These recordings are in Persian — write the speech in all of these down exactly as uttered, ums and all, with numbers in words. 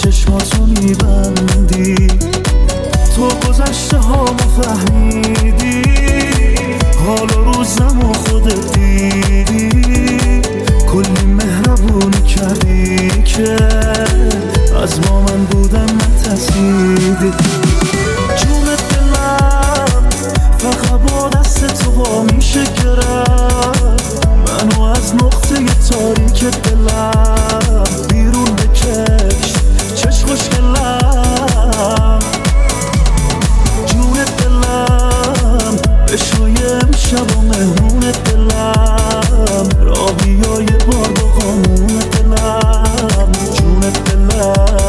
چشماتو میبندی، تو گذشته هامو فهمیدی، حال و روزمو خودت دیدی، کلی مهربونی کردی که از ما من بودم نترسیدی. جون دلم فقط با دست تو وا میشه گرفت، منو از نقطه تاریک دلم بیرون بکش، چش خوشگلم. جون دلم بشوی امشب و مهمون دلم، را بیا یه بار با قانون دلم. جون دلم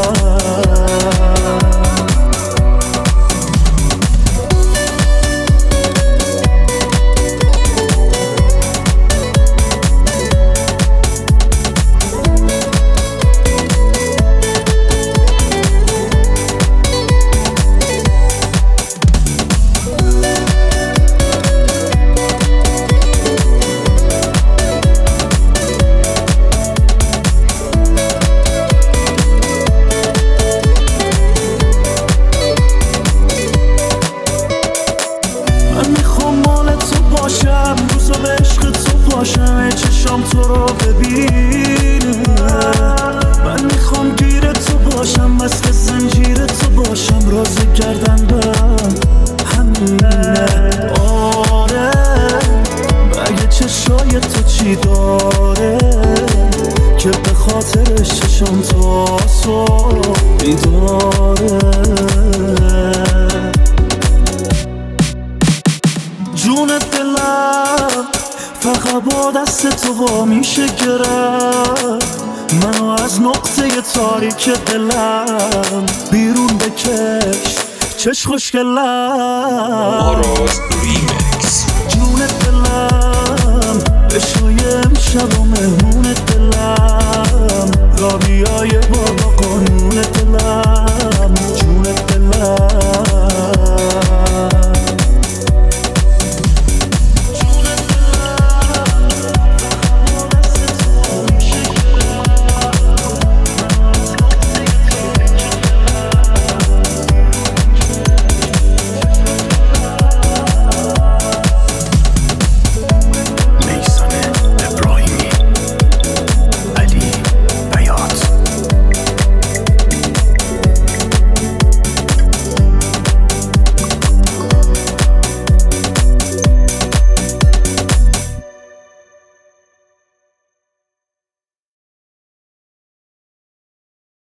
روزا به عشق تو پاشم، چشام تو رو ببینم. من میخوام گیر تو باشم، مثل زنجیر تو باشم، راز گردنم همینه. آره مگه چشای تو چی داره که به خاطرش چشام تو صبح بیداره. جون دلم فقط با دست تو وا میشه گرفت، منو از نقطه تاریک دلم بیرون بکش، چش خوشگلم. آراز ریمیکس. جون دلم بشوی امشب و مهمون دلم، را بیای بابا قانون